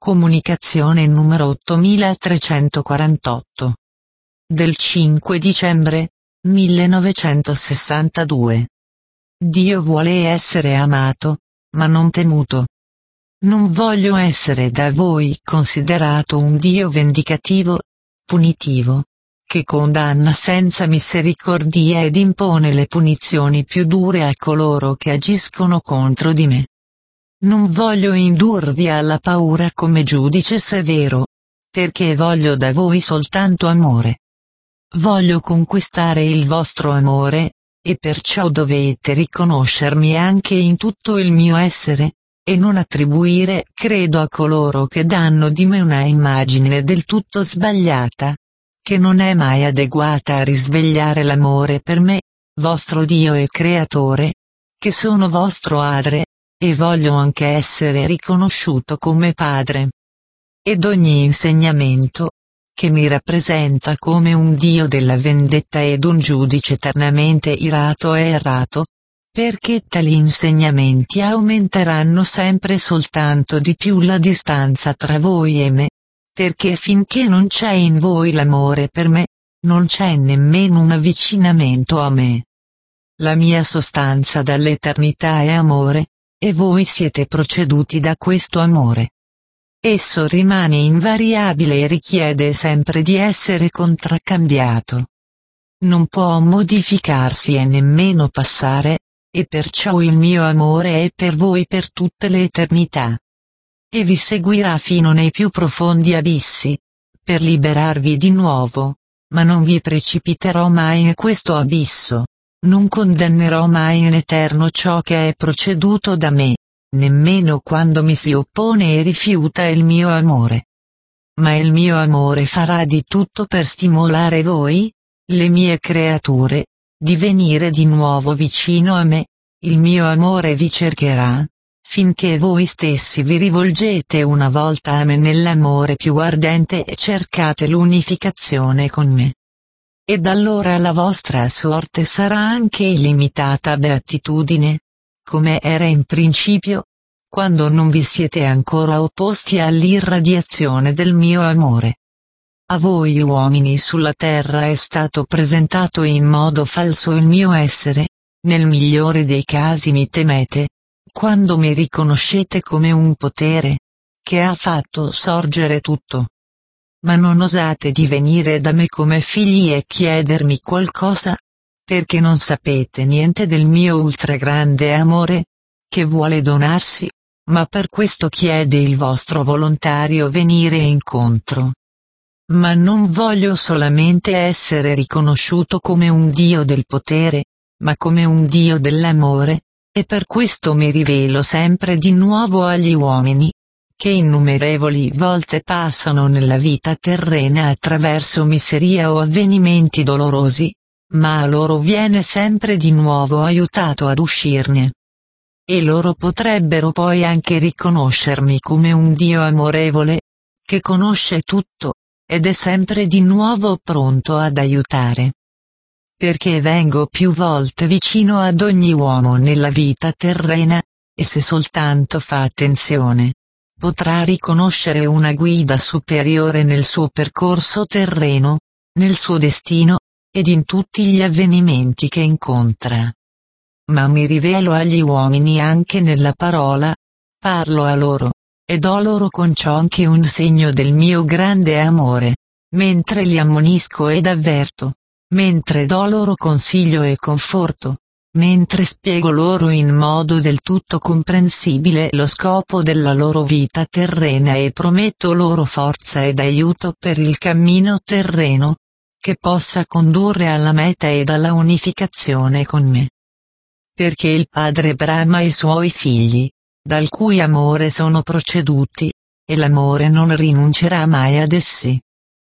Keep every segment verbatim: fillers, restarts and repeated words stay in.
Comunicazione numero ottomilatrecentoquarantotto. Del cinque dicembre millenovecentosessantadue. Dio vuole essere amato, ma non temuto. Non voglio essere da voi considerato un Dio vendicativo, punitivo, che condanna senza misericordia ed impone le punizioni più dure a coloro che agiscono contro di me. Non voglio indurvi alla paura come giudice severo, perché voglio da voi soltanto amore. Voglio conquistare il vostro amore, e perciò dovete riconoscermi anche in tutto il mio essere, e non attribuire credo a coloro che danno di me una immagine del tutto sbagliata, che non è mai adeguata a risvegliare l'amore per me, vostro Dio e Creatore, che sono vostro Padre, e voglio anche essere riconosciuto come Padre. Ed ogni insegnamento, che mi rappresenta come un Dio della vendetta ed un giudice eternamente irato e errato, perché tali insegnamenti aumenteranno sempre soltanto di più la distanza tra voi e me, perché finché non c'è in voi l'amore per me, non c'è nemmeno un avvicinamento a me. La mia sostanza dall'eternità è amore, e voi siete proceduti da questo amore. Esso rimane invariabile e richiede sempre di essere contraccambiato. Non può modificarsi e nemmeno passare, e perciò il mio amore è per voi per tutte le eternità. E vi seguirà fino nei più profondi abissi, per liberarvi di nuovo, ma non vi precipiterò mai in questo abisso. Non condannerò mai in eterno ciò che è proceduto da me, nemmeno quando mi si oppone e rifiuta il mio amore. Ma il mio amore farà di tutto per stimolare voi, le mie creature, di venire di nuovo vicino a me, il mio amore vi cercherà, finché voi stessi vi rivolgete una volta a me nell'amore più ardente e cercate l'unificazione con me. Ed allora la vostra sorte sarà anche illimitata beatitudine, come era in principio, quando non vi siete ancora opposti all'irradiazione del mio amore. A voi uomini sulla terra è stato presentato in modo falso il mio essere, nel migliore dei casi mi temete, quando mi riconoscete come un potere, che ha fatto sorgere tutto. Ma non osate di venire da me come figli e chiedermi qualcosa, perché non sapete niente del mio ultragrande amore, che vuole donarsi, ma per questo chiede il vostro volontario venire incontro. Ma non voglio solamente essere riconosciuto come un Dio del potere, ma come un Dio dell'amore, e per questo mi rivelo sempre di nuovo agli uomini, che innumerevoli volte passano nella vita terrena attraverso miseria o avvenimenti dolorosi, ma a loro viene sempre di nuovo aiutato ad uscirne. E loro potrebbero poi anche riconoscermi come un Dio amorevole, che conosce tutto, ed è sempre di nuovo pronto ad aiutare. Perché vengo più volte vicino ad ogni uomo nella vita terrena, e se soltanto fa attenzione, potrà riconoscere una guida superiore nel suo percorso terreno, nel suo destino, ed in tutti gli avvenimenti che incontra. Ma mi rivelo agli uomini anche nella parola, parlo a loro, e do loro con ciò anche un segno del mio grande amore, mentre li ammonisco ed avverto, mentre do loro consiglio e conforto, mentre spiego loro in modo del tutto comprensibile lo scopo della loro vita terrena e prometto loro forza ed aiuto per il cammino terreno, che possa condurre alla meta ed alla unificazione con me. Perché il Padre brama i suoi figli, dal cui amore sono proceduti, e l'amore non rinuncerà mai ad essi.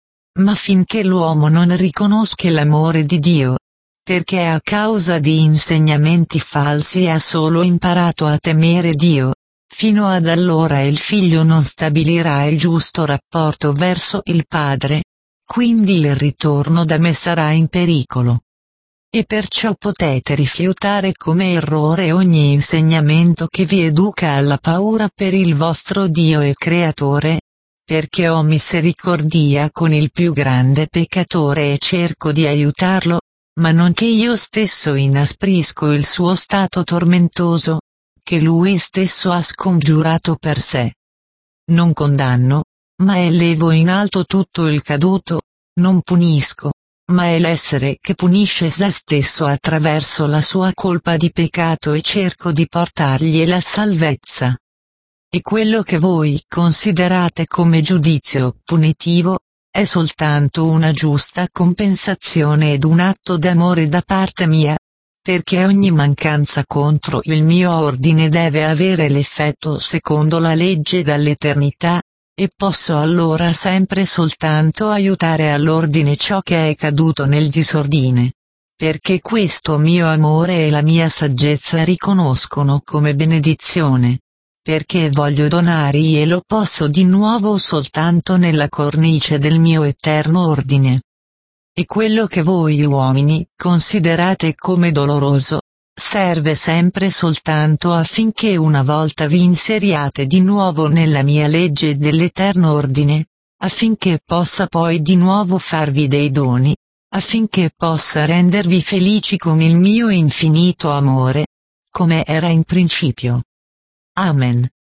Ma finché l'uomo non riconosca l'amore di Dio, perché a causa di insegnamenti falsi ha solo imparato a temere Dio, fino ad allora il figlio non stabilirà il giusto rapporto verso il Padre, quindi il ritorno da me sarà in pericolo. E perciò potete rifiutare come errore ogni insegnamento che vi educa alla paura per il vostro Dio e Creatore, perché ho misericordia con il più grande peccatore e cerco di aiutarlo, ma non che io stesso inasprisco il suo stato tormentoso, che lui stesso ha scongiurato per sé. Non condanno, ma elevo in alto tutto il caduto, non punisco, ma è l'essere che punisce se stesso attraverso la sua colpa di peccato e cerco di portargli la salvezza. E quello che voi considerate come giudizio punitivo, è soltanto una giusta compensazione ed un atto d'amore da parte mia, perché ogni mancanza contro il mio ordine deve avere l'effetto secondo la legge dall'eternità, e posso allora sempre soltanto aiutare all'ordine ciò che è caduto nel disordine. Perché questo mio amore e la mia saggezza riconoscono come benedizione. Perché voglio donare e lo posso di nuovo soltanto nella cornice del mio eterno ordine. E quello che voi uomini considerate come doloroso, serve sempre soltanto affinché una volta vi inseriate di nuovo nella mia legge dell'eterno ordine, affinché possa poi di nuovo farvi dei doni, affinché possa rendervi felici con il mio infinito amore, come era in principio. Amen.